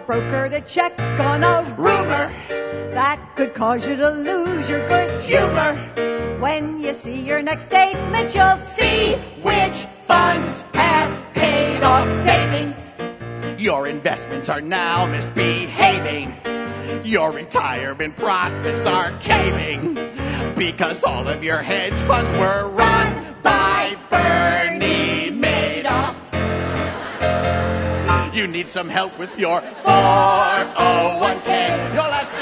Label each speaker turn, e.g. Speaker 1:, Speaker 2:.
Speaker 1: stockbroker to check on a rumor that could cause you to lose your good humor. When you see your next statement, you'll see which funds have paid off savings.
Speaker 2: Your investments are now misbehaving. Your retirement prospects are caving because all of your hedge funds were run by Bernie Madoff. You need some help with your 401k. You'll have